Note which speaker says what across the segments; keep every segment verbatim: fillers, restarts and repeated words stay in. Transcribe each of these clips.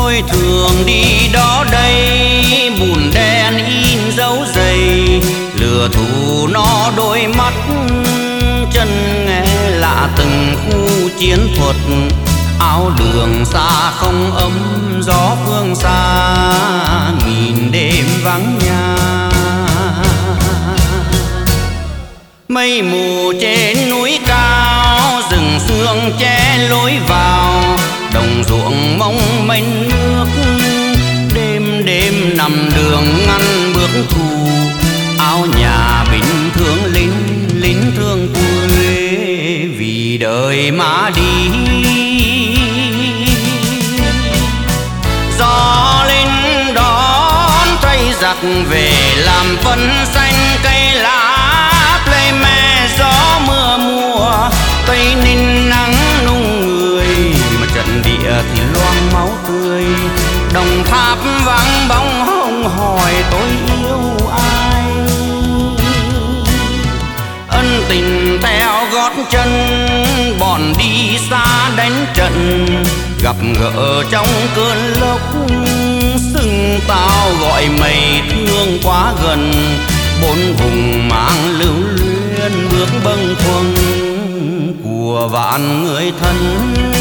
Speaker 1: Tôi thường đi đó đây, bùn đen in dấu giày, lừa thù nó đôi mắt, chân nghe lạ từng khu chiến thuật. Áo đường xa không ấm, gió phương xa nghìn đêm vắng nhà. Mây mù trên núi cao, rừng sương che lối vào, đồng ruộng mong mênh nước. Đêm đêm nằm đường ngăn bước thù, áo nhà bình thương lính, lính thương quê vì đời mà đi. Gió lên đón thay giặc về làm phân xanh cây lá, plei me gió mưa mùa tây ninh nắng nung người, mà trận địa thì loang máu tươi. Đồng Tháp vắng bóng hồng hỏi tôi yêu ai, ân tình theo gót chân bọn đi xa đánh trận, gặp gỡ trong cơn lốc sưng tao gọi mây thương quá gần. Bốn vùng mang lưu luyến bước bâng khuâng của vạn người thân.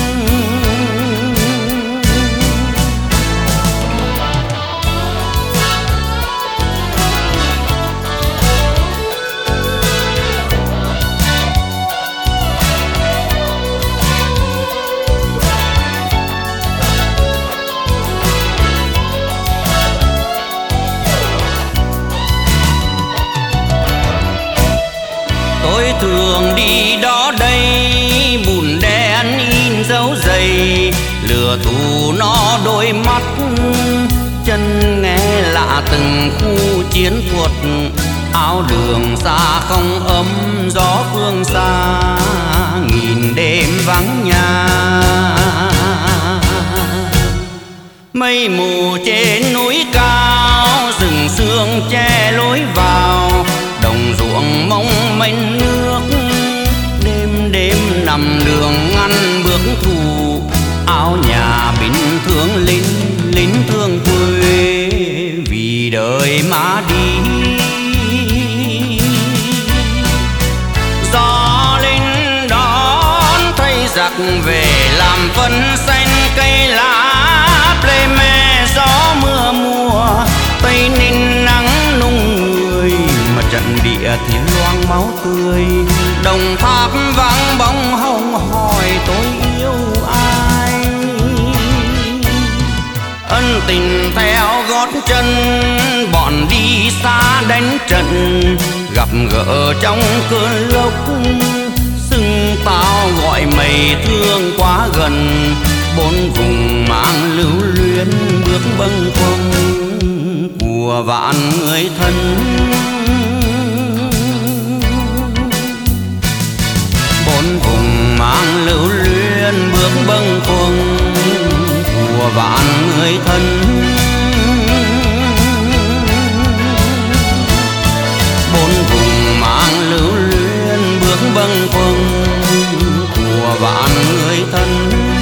Speaker 1: Tôi thường đi đó đây, bùn đen in dấu giày, lừa thù nó đôi mắt, chân nghe lạ từng khu chiến thuật. Áo đường xa không ấm, gió phương xa nghìn đêm vắng nhà. Mây mù trên núi cao, rừng sương che lối vào, đồng ruộng mong mênh nước. Đêm đêm nằm đường ngăn bước thù, áo nhà bình thương lính, lính thương quê vì đời mà đi. Gió lên đón thay giặc về làm phân xanh cây lá, plei me gió mưa mùa tây ninh nắng nung người, mà trận địa thì loang máu tươi. Đồng Tháp vắng bóng hồng hỏi tôi yêu ai, ân tình theo gót chân bọn đi xa đánh trận, gặp gỡ trong cơn lốc sưng tao gọi mây thương quá gần. Bốn vùng mang lưu luyến bước bâng khuâng của vạn người thân. Bốn vùng mang lưu luyến bước bâng khuâng của vạn người thân. Bốn vùng mang lưu luyến bước bâng khuâng của vạn người thân.